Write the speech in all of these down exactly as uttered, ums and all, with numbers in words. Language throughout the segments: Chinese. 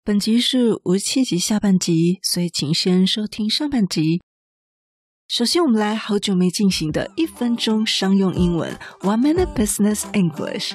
本集是五十七集下半集，所以请先收听上半集。首先我们来好久没进行的一分钟商用英文 One Minute Business English。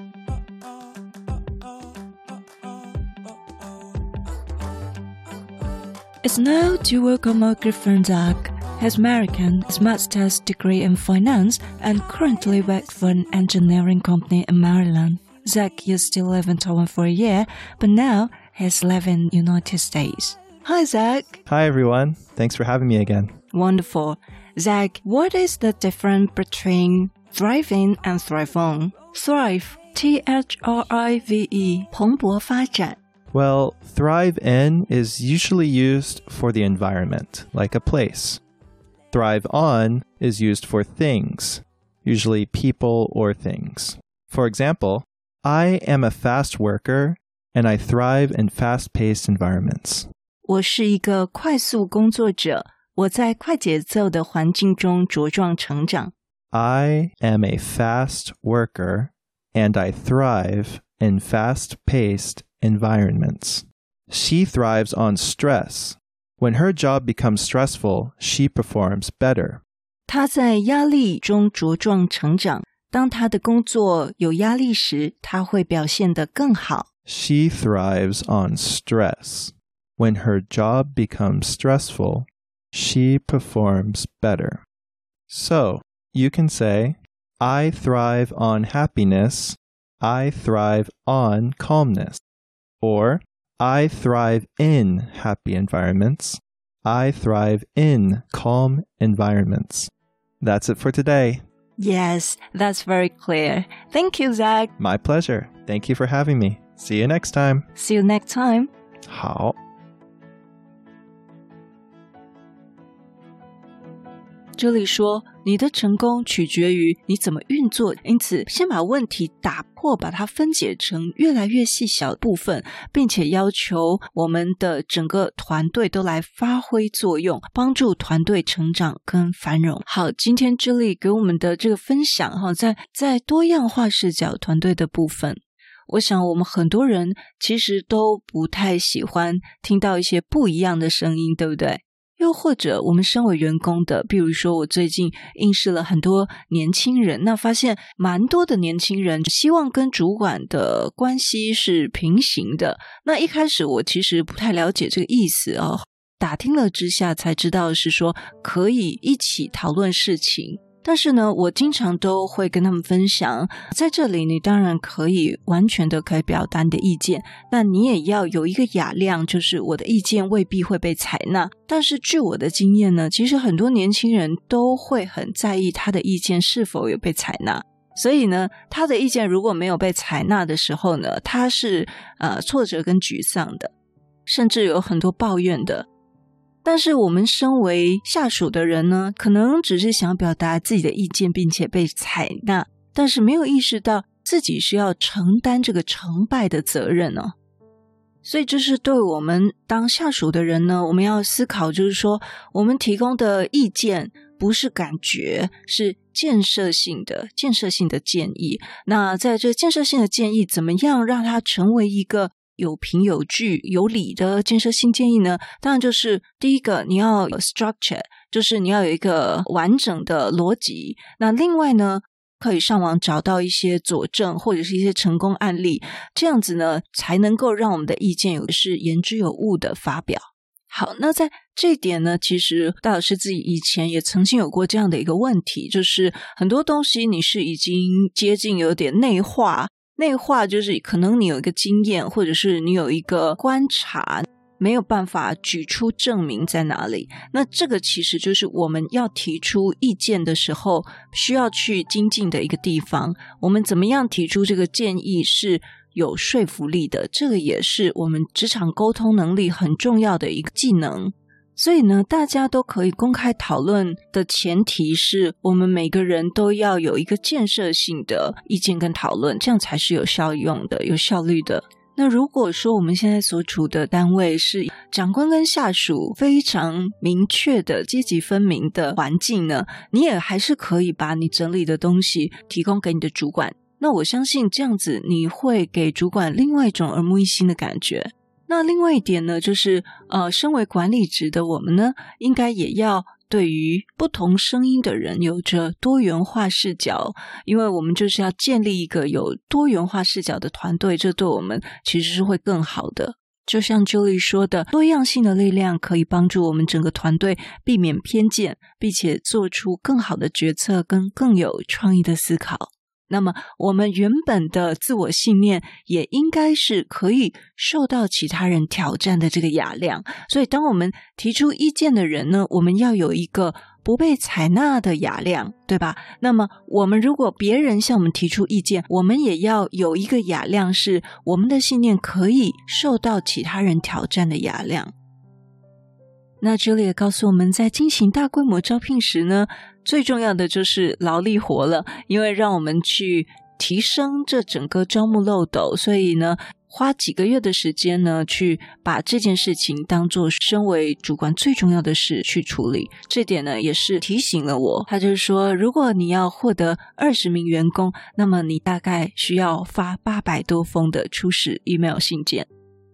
It's now to welcome our good friend Zach. He's American, his master's degree in finance, and currently works for an engineering company in Maryland. Zach used to live in Taiwan for a year, but now he's living in the United States. Hi, Zach. Hi, everyone. Thanks for having me again. Wonderful. Zach, what is the difference between thriving and thrive on? Thrive, T H R I V E, 蓬勃发展。 Well, thrive in is usually used for the environment, like a place. Thrive on is used for things, usually people or things. For example, I am a fast worker and I thrive in fast-paced environments. 我是一个快速工作者，我在快节奏的环境中茁壮成长。 I am a fast worker and I thrive in fast-paced environments. She thrives on stress. When her job becomes stressful, she performs better. 她在压力中茁壮成长，当她的工作有压力时，她会表现得更好。 She thrives on stress. When her job becomes stressful, she performs better. So, you can say, I thrive on happiness. I thrive on calmness. Or, I thrive in happy environments. I thrive in calm environments. That's it for today. Yes, that's very clear. Thank you, Zach. My pleasure. Thank you for having me. See you next time. See you next time. 好。 这里说，你的成功取决于你怎么运作，因此先把问题打破，把它分解成越来越细小的部分，并且要求我们的整个团队都来发挥作用，帮助团队成长跟繁荣。好，今天这里给我们的这个分享，在在多样化视角团队的部分，我想我们很多人其实都不太喜欢听到一些不一样的声音，对不对？又或者我们身为员工的，比如说我最近应试了很多年轻人，那发现蛮多的年轻人希望跟主管的关系是平行的。那一开始我其实不太了解这个意思哦，打听了之下才知道是说可以一起讨论事情。但是呢，我经常都会跟他们分享，在这里你当然可以完全的可以表达你的意见，那你也要有一个雅量，就是我的意见未必会被采纳。但是据我的经验呢，其实很多年轻人都会很在意他的意见是否有被采纳。所以呢，他的意见如果没有被采纳的时候呢，他是呃挫折跟沮丧的，甚至有很多抱怨的。但是我们身为下属的人呢，可能只是想表达自己的意见并且被采纳，但是没有意识到自己是要承担这个成败的责任哦。所以这是对我们当下属的人呢，我们要思考，就是说我们提供的意见不是感觉，是建设性的建设性的建议。那在这建设性的建议怎么样让它成为一个有凭有据有理的建设性建议呢？当然就是第一个，你要有 structure， 就是你要有一个完整的逻辑。那另外呢，可以上网找到一些佐证或者是一些成功案例，这样子呢才能够让我们的意见有是言之有物的发表。好，那在这一点呢，其实大老师自己以前也曾经有过这样的一个问题，就是很多东西你是已经接近有点内化，内化就是可能你有一个经验，或者是你有一个观察，没有办法举出证明在哪里。那这个其实就是我们要提出意见的时候需要去精进的一个地方。我们怎么样提出这个建议是有说服力的，这个也是我们职场沟通能力很重要的一个技能。所以呢，大家都可以公开讨论的前提是我们每个人都要有一个建设性的意见跟讨论，这样才是有效用的，有效率的。那如果说我们现在所处的单位是长官跟下属非常明确的阶级分明的环境呢，你也还是可以把你整理的东西提供给你的主管。那我相信这样子你会给主管另外一种耳目一新的感觉。 那另外一点呢，就是呃，身为管理职的我们呢，应该也要对于不同声音的人有着多元化视角，因为我们就是要建立一个有多元化视角的团队，这对我们其实是会更好的。就像 Julie 说的，多样性的力量可以帮助我们整个团队避免偏见，并且做出更好的决策跟更有创意的思考。那么我们原本的自我信念也应该是可以受到其他人挑战的这个雅量，所以当我们提出意见的人呢，我们要有一个不被采纳的雅量，对吧？那么我们如果别人向我们提出意见，我们也要有一个雅量，是我们的信念可以受到其他人挑战的雅量。那这里也告诉我们，在进行大规模招聘时呢，最重要的就是劳力活了，因为让我们去提升这整个招募漏斗，所以呢花几个月的时间呢，去把这件事情当作身为主管最重要的事去处理。这点呢也是提醒了我，他就是说，如果你要获得二十名员工，那么你大概需要发八百多封的初始 email 信件。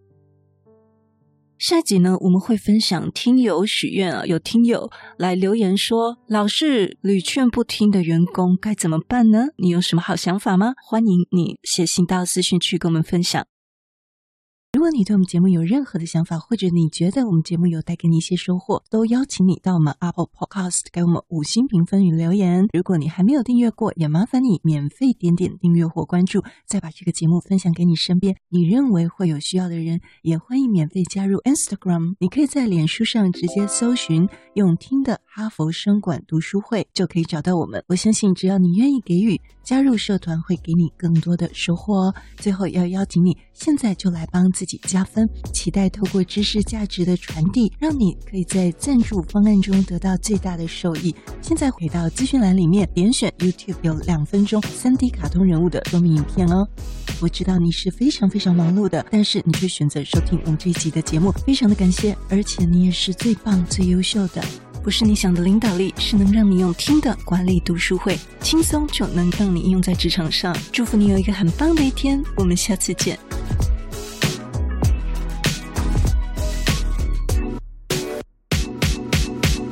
下一集呢，我们会分享听友许愿啊，有听友来留言说，老是屡劝不听的员工该怎么办呢？你有什么好想法吗？欢迎你写信到私讯区跟我们分享。如果你对我们节目有任何的想法，或者你觉得我们节目有带给你一些收获，都邀请你到我们 Apple Podcast 给我们五星评分与留言。如果你还没有订阅过，也麻烦你免费点点订阅或关注，再把这个节目分享给你身边你认为会有需要的人。也欢迎免费加入 Instagram， 你可以在脸书上直接搜寻用听的哈佛声管读书会，就可以找到我们。我相信只要你愿意给予，加入社团会给你更多的收获哦。最后要邀请你现在就来帮自己加分，期待透过知识价值的传递，让你可以在赞助方案中得到最大的受益。现在回到资讯栏里面，点选 YouTube 有两分钟 三 D 卡通人物的说明影片哦。我知道你是非常非常忙碌的，但是你却选择收听我们这一集的节目，非常的感谢，而且你也是最棒最优秀的。不是你想的领导力，是能让你用听的管理读书会，轻松就能让你应用在职场上。祝福你有一个很棒的一天，我们下次见。